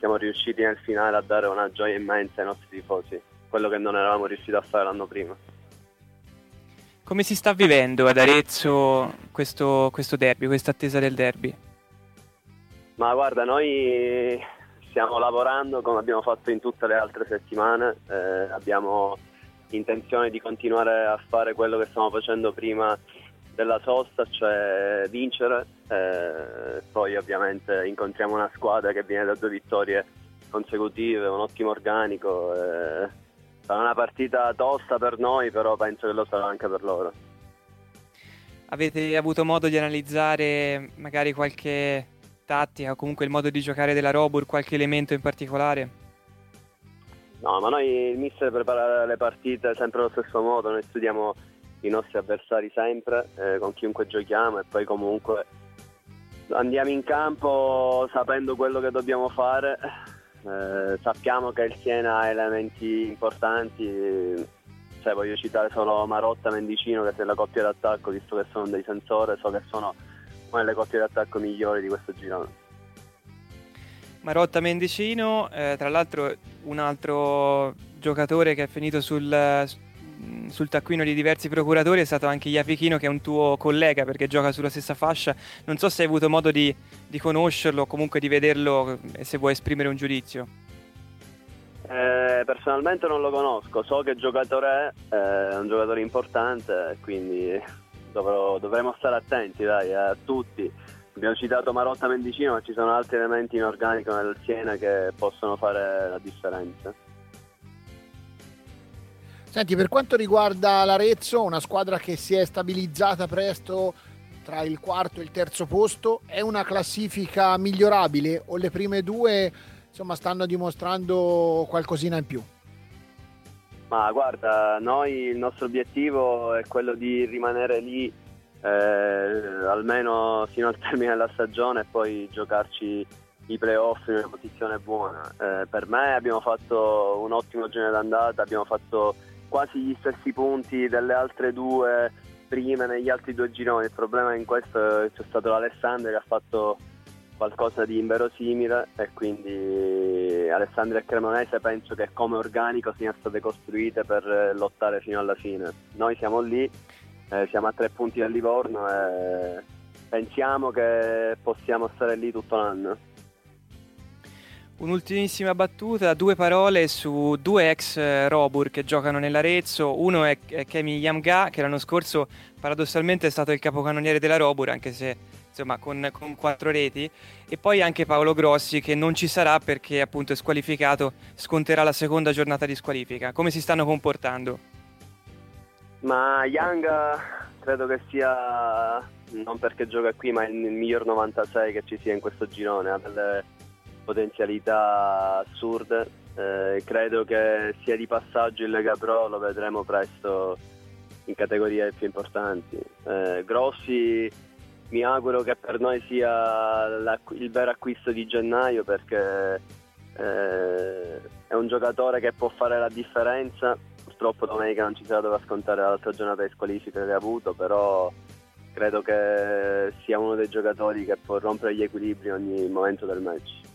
siamo riusciti nel finale a dare una gioia immensa ai nostri tifosi, quello che non eravamo riusciti a fare l'anno prima. Come si sta vivendo ad Arezzo questo derby, questa attesa del derby? Ma guarda, noi stiamo lavorando come abbiamo fatto in tutte le altre settimane, abbiamo intenzione di continuare a fare quello che stiamo facendo prima della sosta, cioè vincere, poi ovviamente incontriamo una squadra che viene da 2 vittorie consecutive, un ottimo organico, sarà una partita tosta per noi, però penso che lo sarà anche per loro. Avete avuto modo di analizzare magari qualche tattica o comunque il modo di giocare della Robur, qualche elemento in particolare? No, ma noi il mister prepara le partite sempre allo stesso modo, noi studiamo i nostri avversari sempre, con chiunque giochiamo, e poi comunque andiamo in campo sapendo quello che dobbiamo fare. Sappiamo che il Siena ha elementi importanti, cioè voglio citare solo Marotta, Mendicino, che è la coppia d'attacco, visto che sono dei sensore, so che sono una delle coppie d'attacco migliori di questo girone. Marotta, Mendicino, tra l'altro un altro giocatore che è finito sul taccuino di diversi procuratori è stato anche Iapichino, che è un tuo collega perché gioca sulla stessa fascia. Non so se hai avuto modo di conoscerlo o comunque di vederlo, e se vuoi esprimere un giudizio. Personalmente non lo conosco, so che giocatore è un giocatore importante, quindi dovremo stare attenti, dai, a tutti. Abbiamo citato Marotta, Mendicino, ma ci sono altri elementi in organico nel Siena che possono fare la differenza. Senti, per quanto riguarda l'Arezzo, una squadra che si è stabilizzata presto tra il quarto e il terzo posto, è una classifica migliorabile o le prime due insomma stanno dimostrando qualcosina in più? Ma guarda, noi il nostro obiettivo è quello di rimanere lì almeno fino al termine della stagione e poi giocarci i playoff in una posizione buona. Per me abbiamo fatto un ottimo girone d'andata, abbiamo fatto quasi gli stessi punti delle altre due prime negli altri 2 gironi. Il problema in questo c'è stato l'Alessandria che ha fatto qualcosa di inverosimile, e quindi Alessandria e Cremonese penso che come organico siano state costruite per lottare fino alla fine. Noi siamo lì, siamo a 3 punti dal Livorno e pensiamo che possiamo stare lì tutto l'anno. Un'ultimissima battuta, 2 parole su 2 ex Robur che giocano nell'Arezzo. Uno è Kemi Yamga, che l'anno scorso paradossalmente è stato il capocannoniere della Robur, anche se insomma con 4 reti, e poi anche Paolo Grossi, che non ci sarà perché appunto è squalificato, sconterà la seconda giornata di squalifica. Come si stanno comportando? Ma Young credo che sia, non perché gioca qui, ma il miglior 96 che ci sia in questo girone, ha delle potenzialità assurde, credo che sia di passaggio in Lega Pro, lo vedremo presto in categorie più importanti. Grossi mi auguro che per noi sia il vero acquisto di gennaio, perché è un giocatore che può fare la differenza. Purtroppo domenica non ci sarà, dove scontare l'altra giornata di squalifica che ha avuto, però credo che sia uno dei giocatori che può rompere gli equilibri in ogni momento del match.